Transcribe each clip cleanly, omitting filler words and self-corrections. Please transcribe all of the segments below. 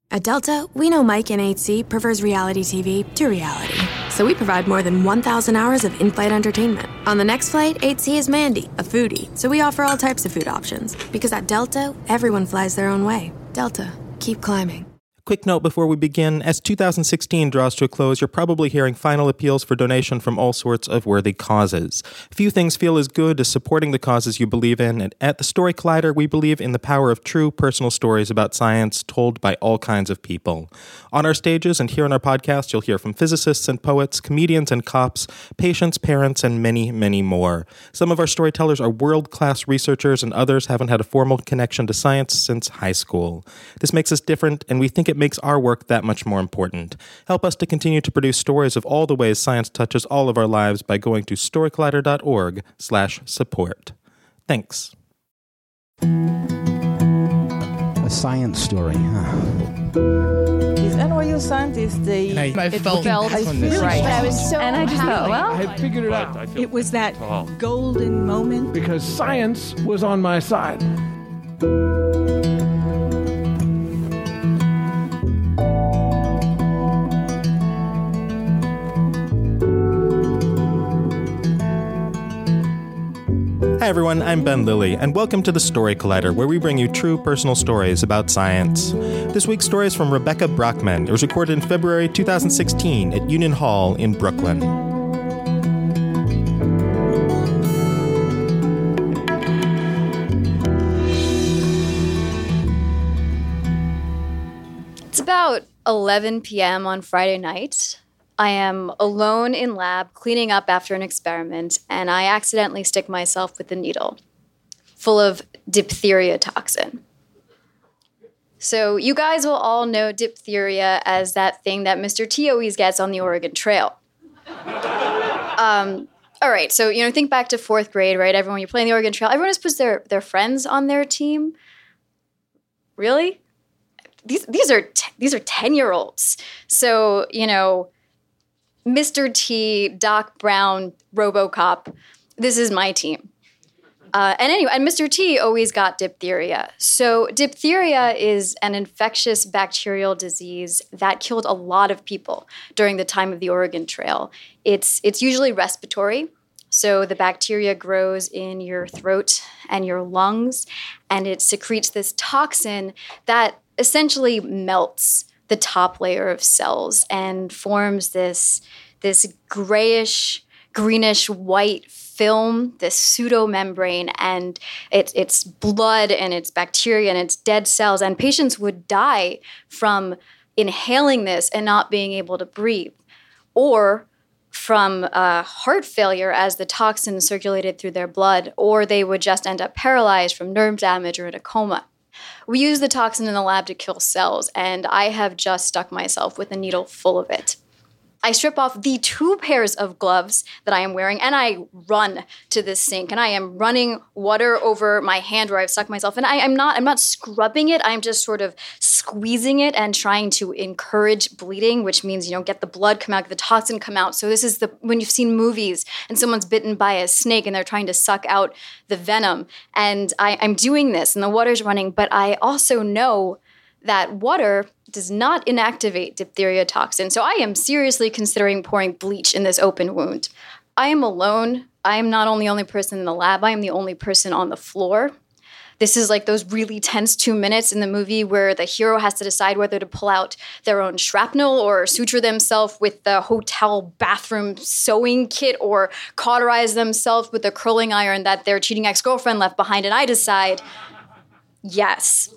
At Delta, we know Mike in 8C prefers reality TV to reality. So we provide more than 1,000 hours of in-flight entertainment. On the next flight, 8C is Mandy, a foodie. So we offer all types of food options. Because at Delta, everyone flies their own way. Delta, keep climbing. Quick note before we begin, as 2016 draws to a close, you're probably hearing final appeals for donation from all sorts of worthy causes. Few things feel as good as supporting the causes you believe in, and at the Story Collider, we believe in the power of true personal stories about science told by all kinds of people. On our stages and here on our podcast, you'll hear from physicists and poets, comedians and cops, patients, parents, and many, many more. Some of our storytellers are world-class researchers, and others haven't had a formal connection to science since high school. This makes us different, and we think it makes our work that much more important. Help us to continue to produce stories of all the ways science touches all of our lives by going to storycollider.org/support. Thanks. A science story, huh? These NYU scientists, I felt right. I was so And I just thought, well, I had figured it out. It was that golden moment. Because science was on my side. Hi everyone, I'm Ben Lilly, and welcome to the Story Collider, where we bring you true personal stories about science. This week's story is from Rebecca Brockman. It was recorded in February 2016 at Union Hall in Brooklyn. It's about 11 p.m. on Friday night. I am alone in lab cleaning up after an experiment, and I accidentally stick myself with a needle full of diphtheria toxin. So you guys will all know diphtheria as that thing that Mr. T always gets on the Oregon Trail. All right, so think back to fourth grade, right? Everyone, you're playing the Oregon Trail. Everyone just puts their friends on their team. Really? These are 10-year-olds. So, Mr. T, Doc Brown, RoboCop, this is my team. And Mr. T always got diphtheria. So diphtheria is an infectious bacterial disease that killed a lot of people during the time of the Oregon Trail. It's usually respiratory. So the bacteria grows in your throat and your lungs, and it secretes this toxin that essentially melts the top layer of cells and forms this grayish, greenish white film, this pseudomembrane, and it's blood and it's bacteria and it's dead cells. And patients would die from inhaling this and not being able to breathe, or from heart failure as the toxin circulated through their blood, or they would just end up paralyzed from nerve damage or in a coma. We use the toxin in the lab to kill cells, and I have just stuck myself with a needle full of it. I strip off the 2 pairs of gloves that I am wearing, and I run to this sink, and I am running water over my hand where I've stuck myself. And I'm not scrubbing it. I'm just sort of squeezing it and trying to encourage bleeding, which means, get the blood come out, get the toxin come out. So this is when you've seen movies and someone's bitten by a snake and they're trying to suck out the venom. And I'm doing this, and the water's running, but I also know that water does not inactivate diphtheria toxin. So I am seriously considering pouring bleach in this open wound. I am alone. I am not only the only person in the lab, I am the only person on the floor. This is like those really tense 2 minutes in the movie where the hero has to decide whether to pull out their own shrapnel or suture themselves with the hotel bathroom sewing kit or cauterize themselves with the curling iron that their cheating ex-girlfriend left behind. And I decide, yes.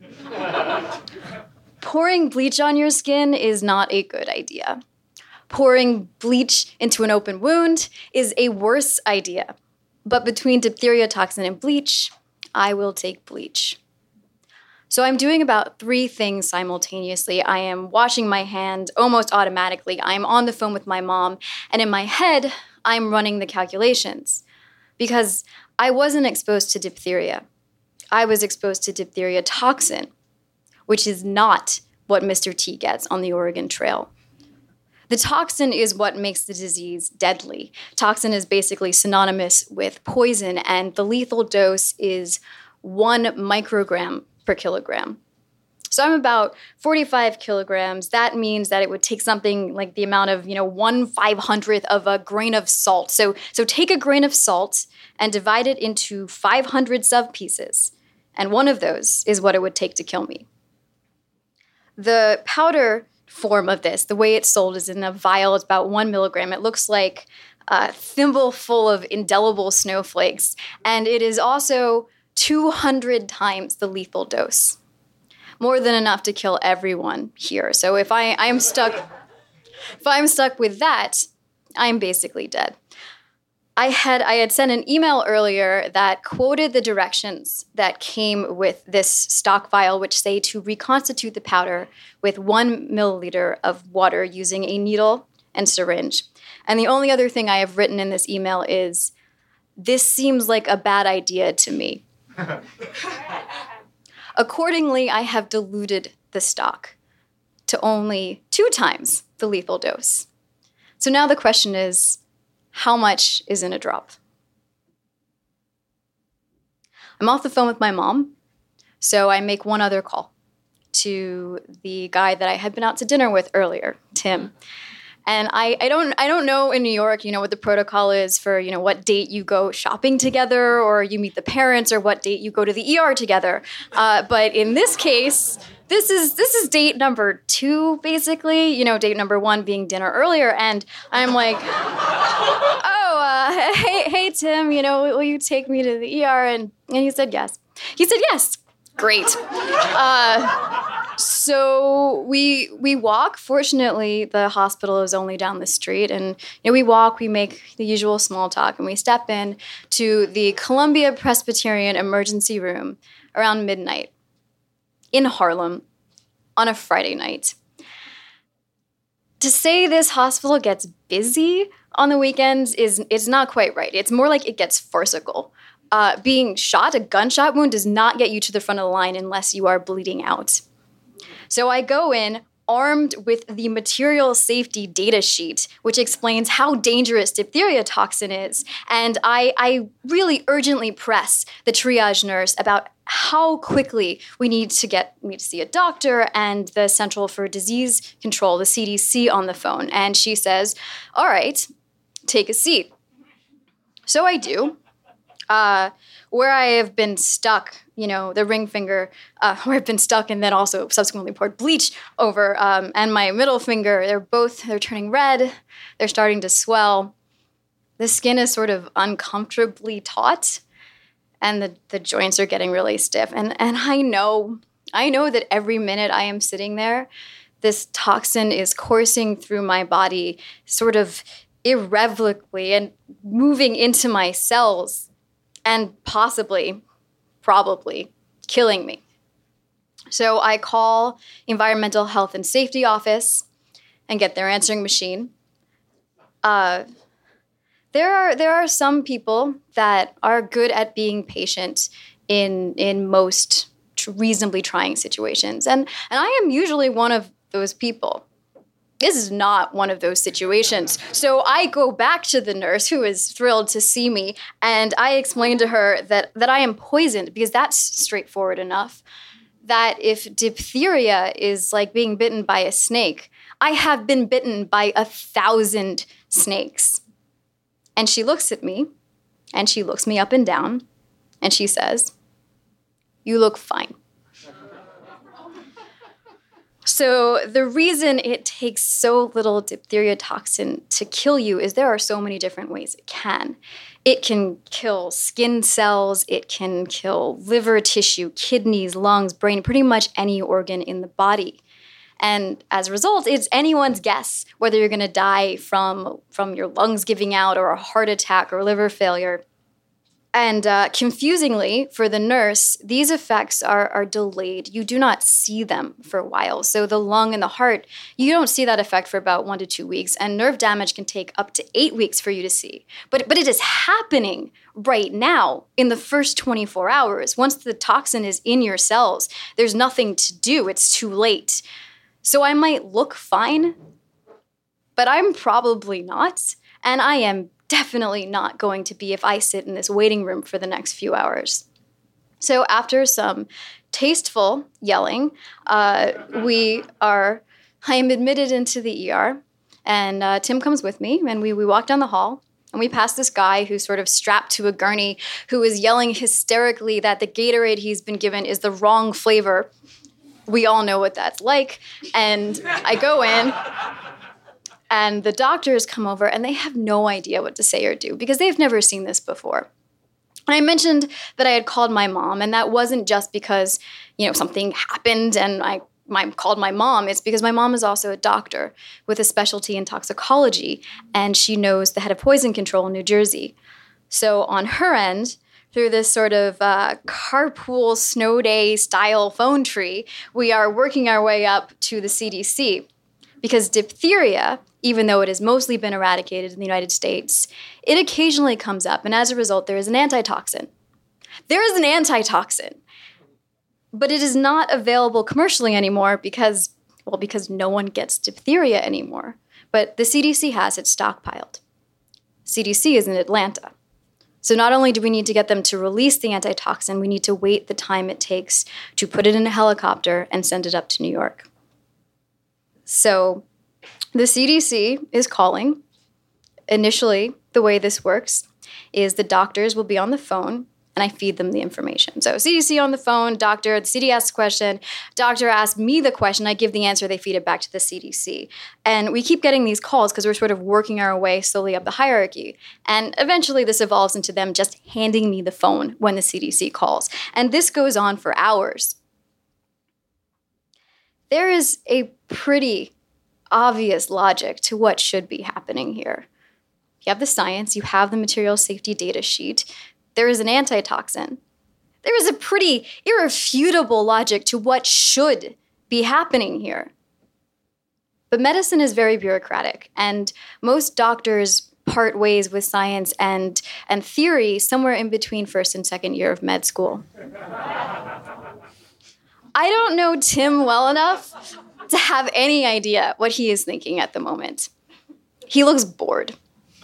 Pouring bleach on your skin is not a good idea. Pouring bleach into an open wound is a worse idea. But between diphtheria toxin and bleach, I will take bleach. So I'm doing about 3 things simultaneously. I am washing my hands almost automatically. I'm on the phone with my mom, and in my head, I'm running the calculations. Because I wasn't exposed to diphtheria. I was exposed to diphtheria toxin, which is not what Mr. T gets on the Oregon Trail. The toxin is what makes the disease deadly. Toxin is basically synonymous with poison, and the lethal dose is 1 microgram per kilogram. So I'm about 45 kilograms. That means that it would take something like the amount of, 1/500th of a grain of salt. So take a grain of salt and divide it into 500 sub-pieces. And one of those is what it would take to kill me. The powder form of this, the way it's sold is in a vial. It's about 1 milligram. It looks like a thimble full of indelible snowflakes. And it is also 200 times the lethal dose. More than enough to kill everyone here. So if I'm stuck with that, I'm basically dead. I had sent an email earlier that quoted the directions that came with this stock vial, which say to reconstitute the powder with 1 milliliter of water using a needle and syringe. And the only other thing I have written in this email is, this seems like a bad idea to me. Accordingly, I have diluted the stock to only 2 times the lethal dose. So now the question is, how much is in a drop? I'm off the phone with my mom, so I make one other call to the guy that I had been out to dinner with earlier, Tim. And I don't know in New York, what the protocol is for, what date you go shopping together or you meet the parents or what date you go to the ER together. But in this case, this is date number 2, basically, date number 1 being dinner earlier. And I'm like, hey, Tim, will you take me to the ER? And he said yes. He said yes. Great. So we walk. Fortunately, the hospital is only down the street. And we walk, we make the usual small talk, and we step in to the Columbia Presbyterian Emergency Room around midnight in Harlem on a Friday night. To say this hospital gets busy on the weekends is not quite right. It's more like it gets farcical. Being shot, a gunshot wound, does not get you to the front of the line unless you are bleeding out. So I go in armed with the material safety data sheet, which explains how dangerous diphtheria toxin is. And I really urgently press the triage nurse about how quickly we need to see a doctor and the Central for Disease Control, the CDC, on the phone. And she says, all right, take a seat. So I do. Where I have been stuck, the ring finger, where I've been stuck and then also subsequently poured bleach over, and my middle finger, they're turning red. They're starting to swell. The skin is sort of uncomfortably taut, and the joints are getting really stiff. And I know that every minute I am sitting there, this toxin is coursing through my body sort of irrevocably and moving into my cells, and probably killing me. So I call Environmental Health and Safety Office and get their answering machine. There are some people that are good at being patient in most reasonably trying situations, and I am usually one of those people. This is not one of those situations. So I go back to the nurse, who is thrilled to see me, and I explain to her that I am poisoned, because that's straightforward enough. That if diphtheria is like being bitten by a snake, I have been bitten by 1,000 snakes. And she looks at me, and she looks me up and down, and she says, "You look fine." So the reason it takes so little diphtheria toxin to kill you is there are so many different ways it can. It can kill skin cells, it can kill liver tissue, kidneys, lungs, brain, pretty much any organ in the body. And as a result, it's anyone's guess whether you're going to die from your lungs giving out or a heart attack or liver failure. And confusingly, for the nurse, these effects are delayed. You do not see them for a while. So the lung and the heart, you don't see that effect for about 1 to 2 weeks. And nerve damage can take up to 8 weeks for you to see. But it is happening right now in the first 24 hours. Once the toxin is in your cells, there's nothing to do. It's too late. So I might look fine, but I'm probably not. And I am definitely not going to be if I sit in this waiting room for the next few hours. So after some tasteful yelling, I am admitted into the ER, and Tim comes with me, and we walk down the hall, and we pass this guy who's sort of strapped to a gurney, who is yelling hysterically that the Gatorade he's been given is the wrong flavor. We all know what that's like. And I go in, and the doctors come over, and they have no idea what to say or do because they've never seen this before. And I mentioned that I had called my mom, and that wasn't just because, something happened and I called my mom. It's because my mom is also a doctor with a specialty in toxicology, and she knows the head of poison control in New Jersey. So on her end, through this sort of carpool snow day style phone tree, we are working our way up to the CDC. Because diphtheria, even though it has mostly been eradicated in the United States, it occasionally comes up, and as a result, there is an antitoxin. There is an antitoxin. But it is not available commercially anymore because no one gets diphtheria anymore. But the CDC has it stockpiled. CDC is in Atlanta. So not only do we need to get them to release the antitoxin, we need to wait the time it takes to put it in a helicopter and send it up to New York. So the CDC is calling. Initially, the way this works is the doctors will be on the phone, and I feed them the information. So CDC on the phone, doctor, the CD asks a question, doctor asks me the question, I give the answer, they feed it back to the CDC. And we keep getting these calls because we're sort of working our way slowly up the hierarchy. And eventually this evolves into them just handing me the phone when the CDC calls. And this goes on for hours. There is a pretty obvious logic to what should be happening here. You have the science, you have the material safety data sheet, there is an antitoxin. There is a pretty irrefutable logic to what should be happening here. But medicine is very bureaucratic, and most doctors part ways with science and theory somewhere in between first and second year of med school. I don't know Tim well enough to have any idea what he is thinking at the moment. He looks bored.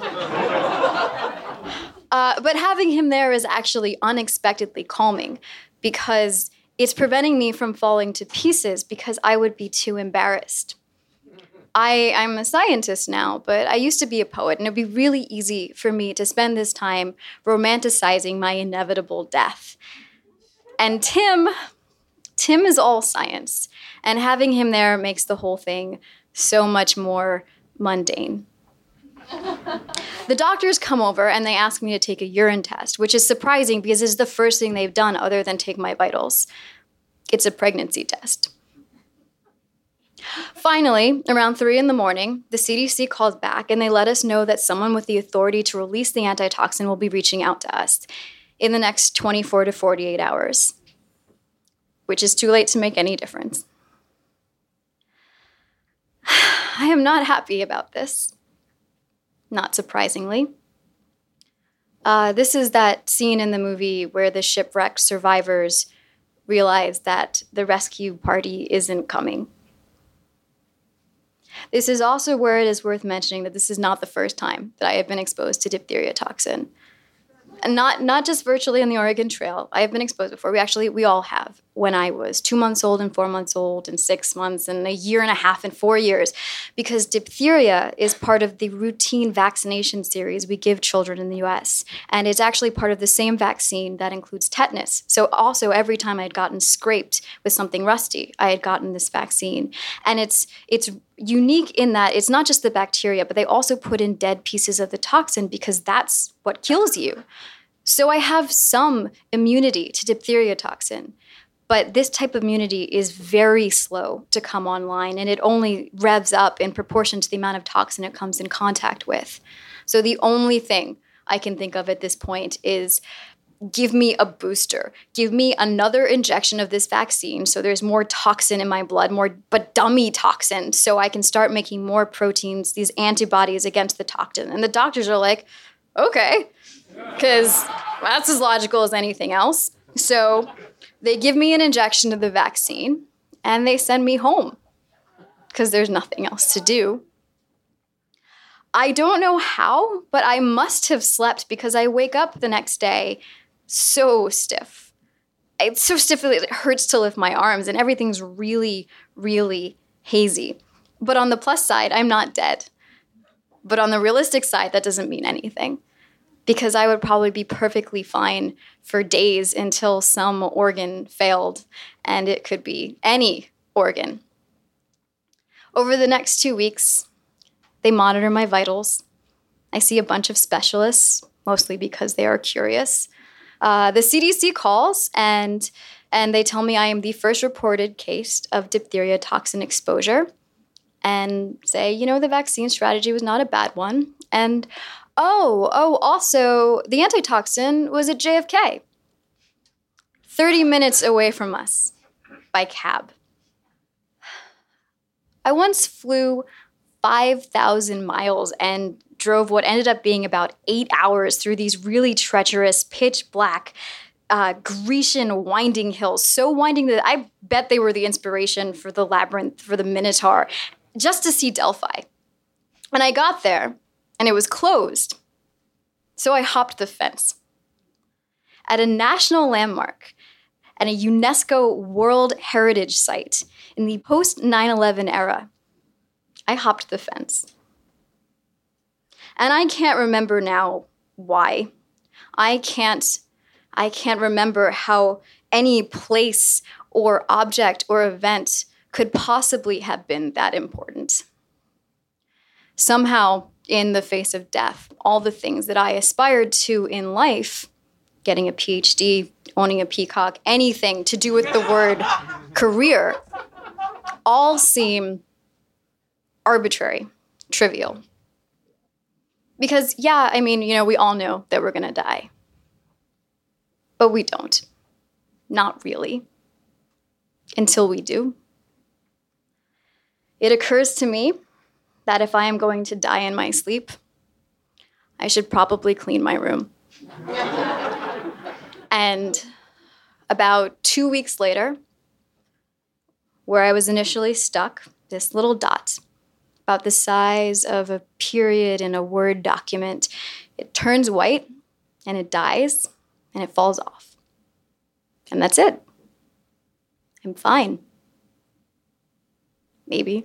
But having him there is actually unexpectedly calming because it's preventing me from falling to pieces because I would be too embarrassed. I'm a scientist now, but I used to be a poet, and it'd be really easy for me to spend this time romanticizing my inevitable death. And Tim is all science, and having him there makes the whole thing so much more mundane. The doctors come over and they ask me to take a urine test, which is surprising because it's the first thing they've done other than take my vitals. It's a pregnancy test. Finally, around 3 a.m, the CDC calls back and they let us know that someone with the authority to release the antitoxin will be reaching out to us in the next 24 to 48 hours, which is too late to make any difference. I am not happy about this. Not surprisingly. This is that scene in the movie where the shipwrecked survivors realize that the rescue party isn't coming. This is also where it is worth mentioning that this is not the first time that I have been exposed to diphtheria toxin. And not just virtually on the Oregon Trail. I have been exposed before. We all have. When I was 2 months old and 4 months old and 6 months and a year and a half and 4 years, because diphtheria is part of the routine vaccination series we give children in the U.S. And it's actually part of the same vaccine that includes tetanus. So also every time I had gotten scraped with something rusty, I had gotten this vaccine. And it's unique in that it's not just the bacteria, but they also put in dead pieces of the toxin because that's what kills you. So I have some immunity to diphtheria toxin, but this type of immunity is very slow to come online, and it only revs up in proportion to the amount of toxin it comes in contact with. So the only thing I can think of at this point is give me a booster. Give me another injection of this vaccine so there's more toxin in my blood, but dummy toxin, so I can start making more proteins, these antibodies against the toxin. And the doctors are like, okay, because that's as logical as anything else. So they give me an injection of the vaccine, and they send me home because there's nothing else to do. I don't know how, but I must have slept because I wake up the next day so stiff. It's so stiff, it hurts to lift my arms, and everything's really, really hazy. But on the plus side, I'm not dead. But on the realistic side, that doesn't mean anything, because I would probably be perfectly fine for days until some organ failed, and it could be any organ. Over the next 2 weeks, they monitor my vitals. I see a bunch of specialists, mostly because they are curious. The CDC calls, and they tell me I am the first reported case of diphtheria toxin exposure, and say, the vaccine strategy was not a bad one. And, also, the antitoxin was at JFK, 30 minutes away from us by cab. I once flew 5,000 miles and drove what ended up being about 8 hours through these really treacherous, pitch black, Grecian winding hills, so winding that I bet they were the inspiration for the labyrinth, for the Minotaur, just to see Delphi. And I got there, and it was closed. So I hopped the fence. At a national landmark and a UNESCO World Heritage Site in the post-9/11 era, I hopped the fence. And I can't remember now why. I can't remember how any place or object or event could possibly have been that important. Somehow, in the face of death, all the things that I aspired to in life, getting a PhD, owning a peacock, anything to do with the word career, all seem arbitrary, trivial. Because, we all know that we're going to die. But we don't. Not really. Until we do. It occurs to me that if I am going to die in my sleep, I should probably clean my room. And about 2 weeks later, where I was initially stuck, this little dot, about the size of a period in a Word document, it turns white, and it dies, and it falls off. And that's it. I'm fine. Maybe.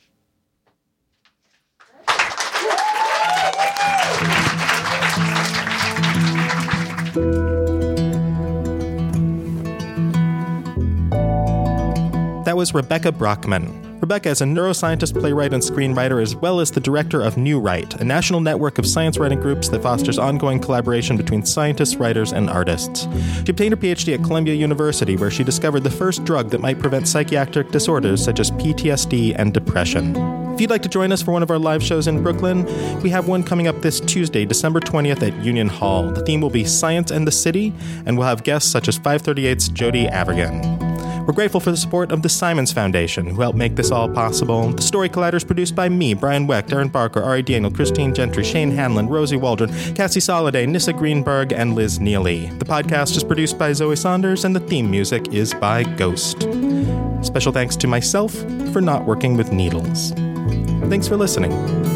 That was Rebecca Brockman. Rebecca is a neuroscientist, playwright, and screenwriter, as well as the director of New Write, a national network of science writing groups that fosters ongoing collaboration between scientists, writers, and artists. She obtained her PhD at Columbia University, where she discovered the first drug that might prevent psychiatric disorders such as PTSD and depression. If you'd like to join us for one of our live shows in Brooklyn, we have one coming up this Tuesday, December 20th at Union Hall. The theme will be Science and the City, and we'll have guests such as 538's Jody Avirgan. We're grateful for the support of the Simons Foundation, who helped make this all possible. The Story Collider is produced by me, Brian Wecht, Aaron Barker, Ari Daniel, Christine Gentry, Shane Hanlon, Rosie Waldron, Cassie Soliday, Nissa Greenberg, and Liz Neely. The podcast is produced by Zoe Saunders, and the theme music is by Ghost. Special thanks to myself for not working with needles. Thanks for listening.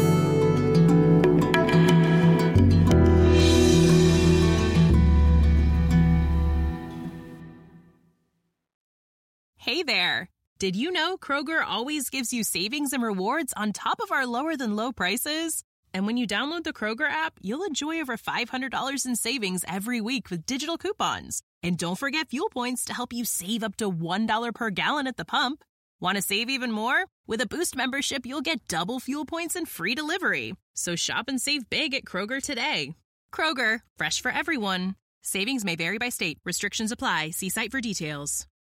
Hey there! Did you know Kroger always gives you savings and rewards on top of our lower-than-low prices? And when you download the Kroger app, you'll enjoy over $500 in savings every week with digital coupons. And don't forget fuel points to help you save up to $1 per gallon at the pump. Want to save even more? With a Boost membership, you'll get double fuel points and free delivery. So shop and save big at Kroger today. Kroger, fresh for everyone. Savings may vary by state. Restrictions apply. See site for details.